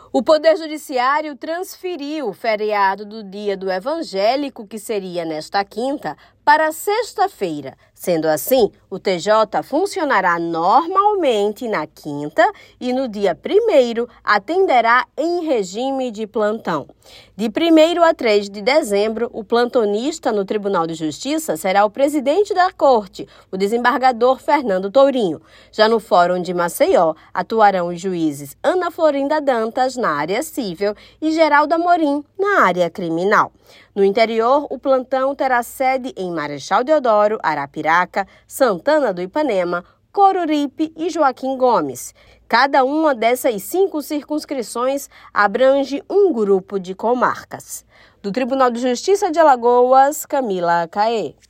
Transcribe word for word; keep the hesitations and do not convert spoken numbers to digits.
O Poder Judiciário transferiu o feriado do Dia do Evangélico, que seria nesta quinta, para sexta-feira. Sendo assim, o T J funcionará normalmente na quinta e no dia primeiro atenderá em regime de plantão. De primeiro a três de dezembro, o plantonista no Tribunal de Justiça será o presidente da Corte, o desembargador Fernando Tourinho. Já no Fórum de Maceió, atuarão os juízes Ana Florinda Dantas, na área civil, e Geraldo Amorim, na área criminal. No interior, o plantão terá sede em Marechal Deodoro, Arapiraca, Santana do Ipanema, Coruripe e Joaquim Gomes. Cada uma dessas cinco circunscrições abrange um grupo de comarcas. Do Tribunal de Justiça de Alagoas, Camila Caê.